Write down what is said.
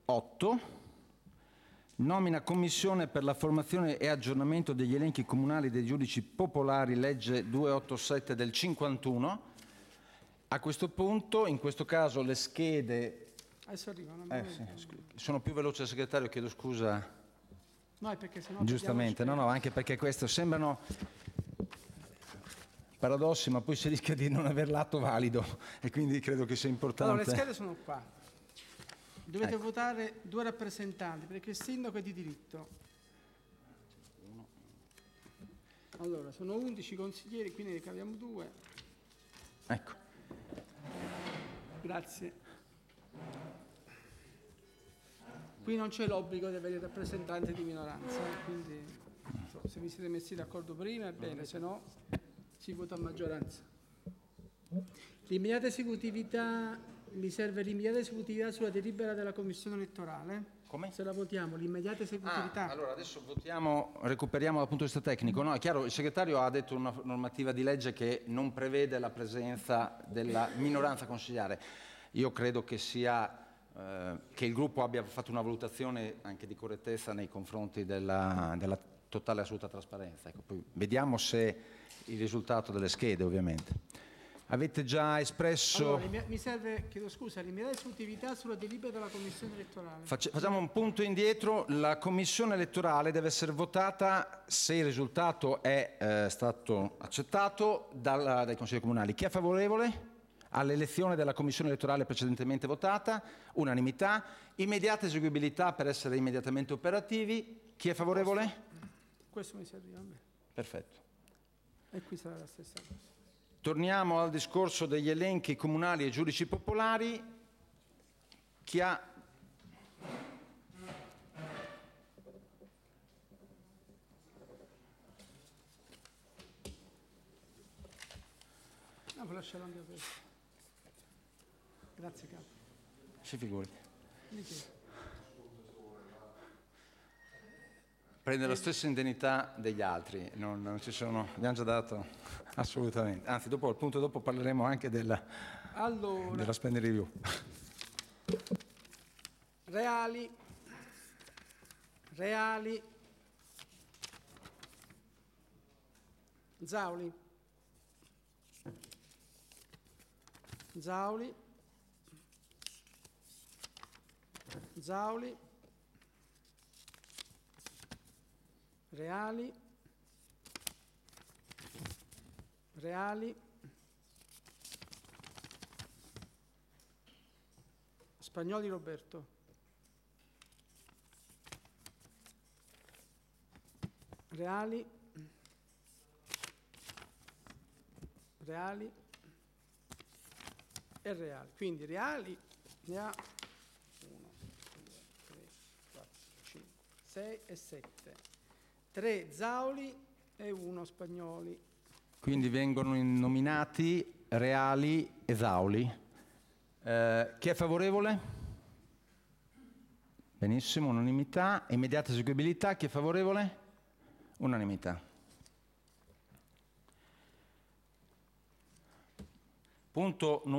8. Nomina commissione per la formazione e aggiornamento degli elenchi comunali dei giudici popolari, legge 287 del 51. A questo punto, in questo caso, le schede... Adesso arrivano. Sono più veloce al segretario, chiedo scusa. No, è perché sennò... Giustamente, no, anche perché questo sembrano paradossi, ma poi si rischia di non aver l'atto valido e quindi credo che sia importante. Allora, le schede sono qua. Dovete votare 2 rappresentanti, perché il sindaco è di diritto. Allora, sono 11 consiglieri, quindi ne caviamo 2. Ecco. Grazie. Qui non c'è l'obbligo di avere il rappresentante di minoranza, quindi se vi siete messi d'accordo prima è bene, se no si vota a maggioranza. L'immediata esecutività, mi serve l'immediata esecutività sulla delibera della commissione elettorale. Come? Se la votiamo, l'immediata esecutività. Allora adesso votiamo, recuperiamo dal punto di vista tecnico. No, è chiaro, il segretario ha detto una normativa di legge che non prevede la presenza della minoranza consigliare. Io credo che sia... che il gruppo abbia fatto una valutazione anche di correttezza nei confronti della totale e assoluta trasparenza. Ecco, poi vediamo se il risultato delle schede, ovviamente. Avete già espresso... Allora, mi serve, chiedo scusa, l'immediata esecutività sulla delibera della commissione elettorale. Facciamo un punto indietro. La commissione elettorale deve essere votata se il risultato è stato accettato dai consigli comunali. Chi è favorevole all'elezione della commissione elettorale precedentemente votata? Unanimità. Immediata eseguibilità per essere immediatamente operativi. Chi è favorevole? Questo mi serviva a me. Perfetto. E qui sarà la stessa cosa. Torniamo al discorso degli elenchi comunali e giudici popolari. Chi ha... No, può lasciarlo anche questo. Grazie, capo. Si figuri. Di che? Prende la stessa indennità degli altri, non ci sono, abbiamo già dato assolutamente. Anzi, dopo, al punto dopo parleremo anche della spending review. Reali, Zauli, Reali, Spagnoli Roberto, Reali e Reali. Quindi Reali ne ha 1, 2, 3, 4, 5, 6 e 7. 3 Zauli e 1 Spagnoli. Quindi vengono nominati Reali e Zauli. Chi è favorevole? Benissimo, unanimità. Immediata eseguibilità. Chi è favorevole? Unanimità. Punto